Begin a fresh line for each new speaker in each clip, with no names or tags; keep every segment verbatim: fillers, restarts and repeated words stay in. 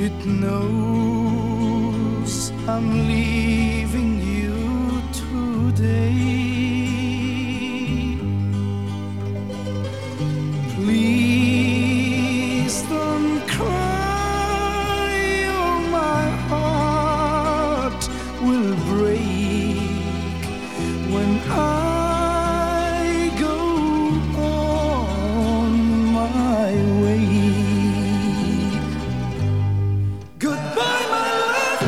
It knows I'm leaving you today. Please don't cry, or my heart will break when I go on my way. Goodbye, my love,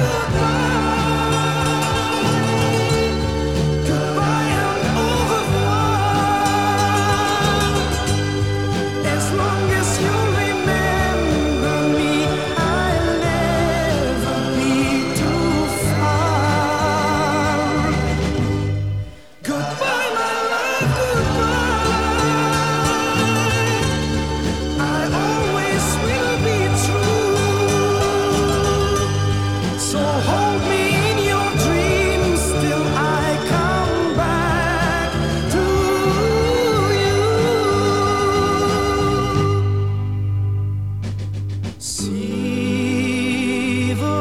goodbye. Goodbye and au revoir. As long as you remember me, I'll never be too far. Goodbye, my love, goodbye. I always will be true. So hold me in your dreams till I come back to you. See the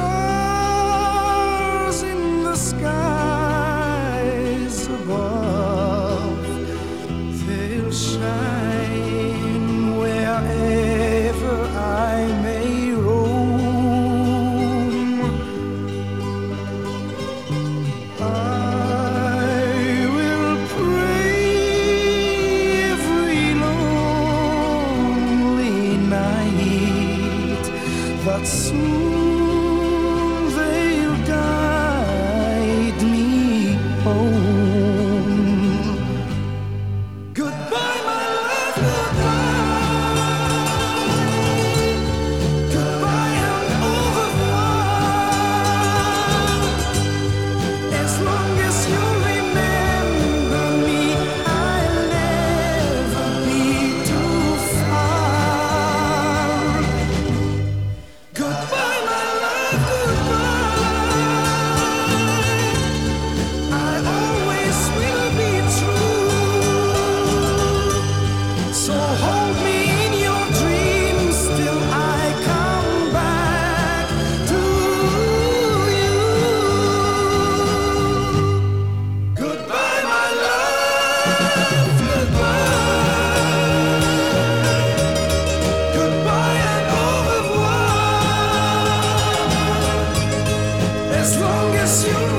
stars in the skies above. They'll shine wherever I may roam. I will pray every lonely night that soon they'll guide me home. Goodbye, my love, goodbye. Goodbye and au revoir. As long as you remember me, I'll never be too far. Goodbye, my love, goodbye. I always will be true. So hold me in your dreams till I come back to you. Goodbye, my love, goodbye. Goodbye and au revoir. As long as you